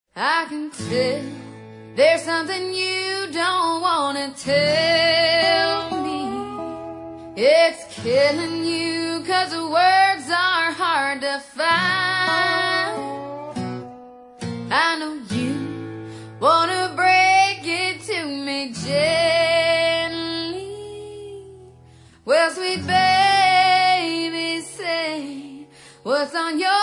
I can tell there's something you don't wanna tell me. It's killing you 'cause the words are hard to find. I know you wanna break it to me gently. Well, sweet baby, say what's on your